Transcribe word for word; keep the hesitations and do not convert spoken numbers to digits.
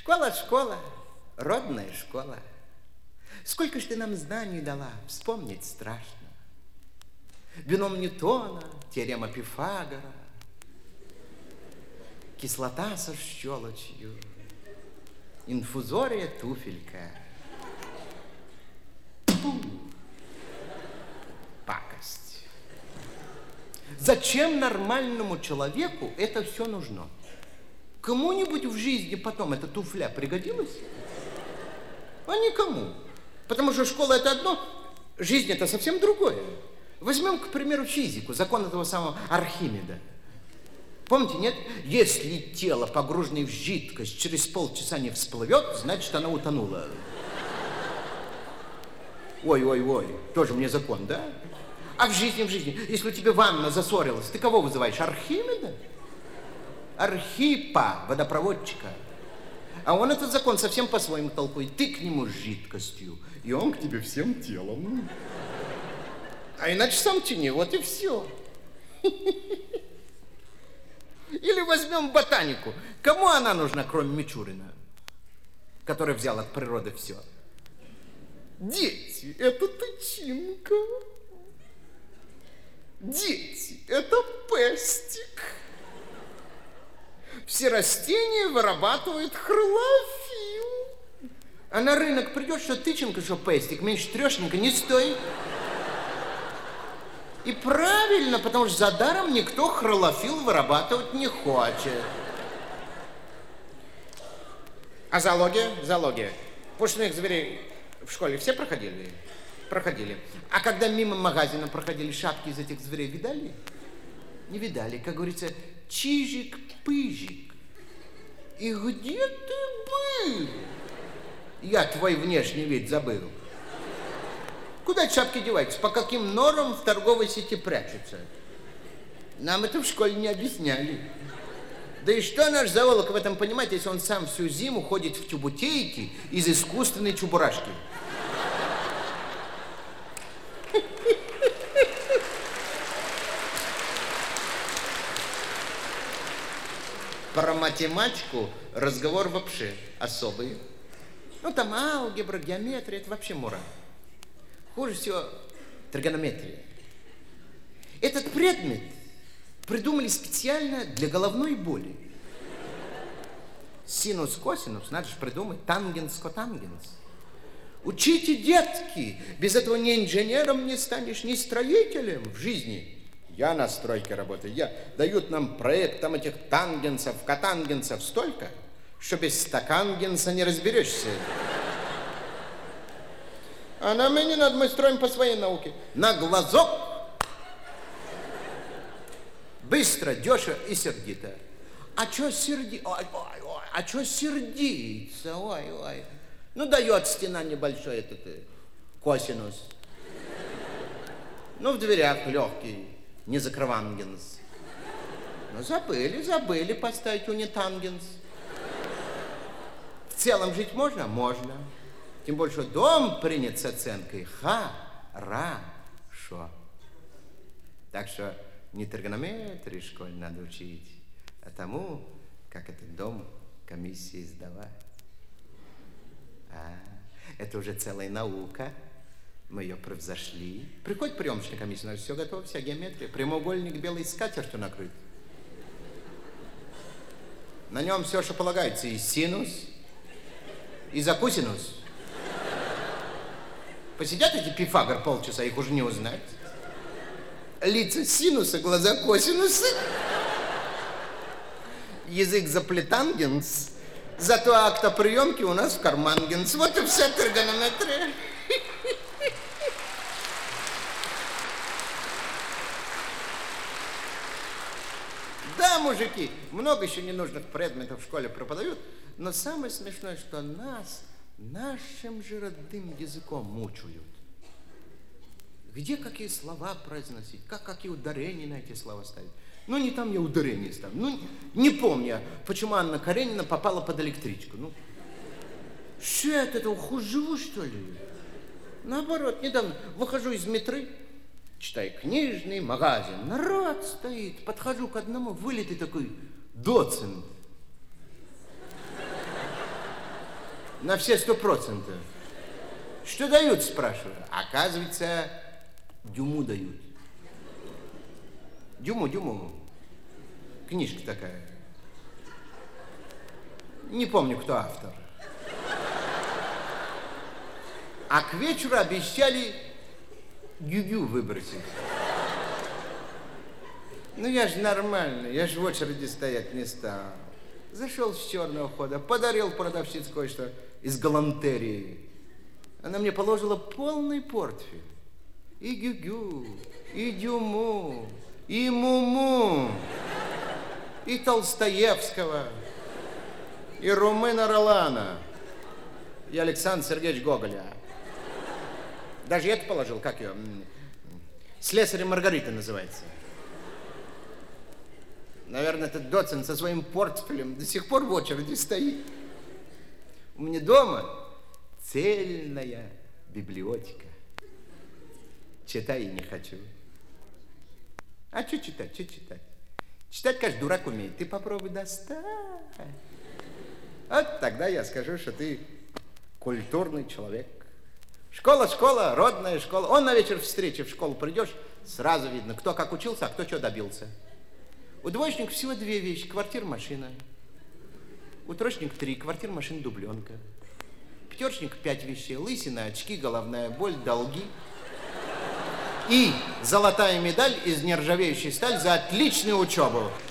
Школа, школа, родная школа. Сколько ж ты нам знаний дала, вспомнить страшно. Бином Ньютона, теорема Пифагора, кислота со щелочью, инфузория туфелька. Фу. Пакость. Зачем нормальному человеку это все нужно? Кому-нибудь в жизни потом эта туфля пригодилась? А никому. Потому что школа это одно, жизнь это совсем другое. Возьмем, к примеру, физику, закон этого самого Архимеда. Помните, нет? Если тело, погруженное в жидкость, через полчаса не всплывет, значит, оно утонуло. Ой-ой-ой, тоже мне закон, да? А в жизни, в жизни, если у тебя ванна засорилась, ты кого вызываешь? Архимеда? Архипа, водопроводчика. А он этот закон совсем по-своему толкует. Ты к нему с жидкостью, и он к тебе всем телом. А иначе сам тяни, вот и все. Или возьмем ботанику. Кому она нужна, кроме Мичурина, который взял от природы все? Дети, это тычинка. Дети, это пестик. Все растения вырабатывают хлорофилл. А на рынок придет, что тычинка, что пестик, меньше трешника не стоит. И правильно, потому что за даром никто хлорофилл вырабатывать не хочет. А зоология? Зоология. Пушных зверей в школе все проходили? Проходили. А когда мимо магазина проходили, шапки из этих зверей видали? Не видали. Как говорится, чижик-пыжик. И где ты был? Я твой внешний вид забыл. Куда шапки деваются? По каким норам в торговой сети прячутся? Нам это в школе не объясняли. Да и что наш зоолог в этом понимает, если он сам всю зиму ходит в тюбутейке из искусственной чебурашки? Про математику разговор вообще особый. Ну, там алгебра, геометрия, это вообще мура. Хуже всего тригонометрия. Этот предмет придумали специально для головной боли. Синус, косинус, надо же придумать, тангенс, котангенс. Учите, детки, без этого ни инженером не станешь, ни строителем в жизни. Я на стройке работаю, я, дают нам проект, там этих тангенсов, котангенсов столько, что без стакангенса не разберешься. А нам и не надо, мы строим по своей науке. На глазок. Быстро, дешево и сердито. А чё сердиться? Ой, ой, ой, а чё сердиться? Ой, ой. Ну, дает стена небольшой этот косинус. Ну, в дверях легкий, не закрывангенс. Ну, забыли, забыли поставить унитангенс. В целом жить можно? Можно. Тем больше дом принят с оценкой хорошо. Так что не тригонометрии в школе надо учить, а тому, как этот дом комиссии сдавать. А, это уже целая наука. Мы ее превзошли. Приходит приемочная комиссия, у нас все готово, вся геометрия. Прямоугольник белой скатертью накрыт. На нем все, что полагается, и синус, и за косинус. Посидят эти Пифагор полчаса, их уже не узнать. Лица синуса, глаза косинуса. Язык заплетангенс. Зато акта приемки у нас в кармангенс. Вот и вся тригонометрия. Да, мужики, много еще ненужных предметов в школе преподают, но самое смешное, что нас нашим же родным языком мучают. Где какие слова произносить, как какие ударения на эти слова ставить. Ну, не там я ударение ставлю. Ну, не помню, почему Анна Каренина попала под электричку. Ну, что я от этого хуже живу, что ли? Наоборот, недавно выхожу из метро, читаю книжный магазин, народ стоит, подхожу к одному, вылитый такой доцент. На все сто процентов. Что дают, спрашиваю? Оказывается, Дюму дают. Дюму, Дюму. Книжка такая. Не помню, кто автор. А к вечеру обещали Гюгю выбросить. Ну, я же нормальный, я же в очереди стоять не стал. Зашел с черного хода, подарил продавщице кое-что из галантерии. Она мне положила полный портфель. И Гюгю, и Дюму, и Муму, и Толстоевского, и Румына Ролана, и Александра Сергеевича Гоголя. Даже это положил, как ее? «Слесарь и Маргарита» называется. Наверное, этот доцент со своим портфелем до сих пор в очереди стоит. У меня дома цельная библиотека. Читай не хочу. А что читать, что читать? Читать, конечно, дурак умеет. Ты попробуй достать. Вот тогда я скажу, что ты культурный человек. Школа, школа, родная школа. Он на вечер встречи в школу придешь, сразу видно, кто как учился, а кто чего добился. У двоечников всего две вещи. Квартира, машина. У троечников три. Квартира, машина, дубленка. Пятерочник пять вещей. Лысина, очки, головная боль, долги. И золотая медаль из нержавеющей стали за отличную учебу.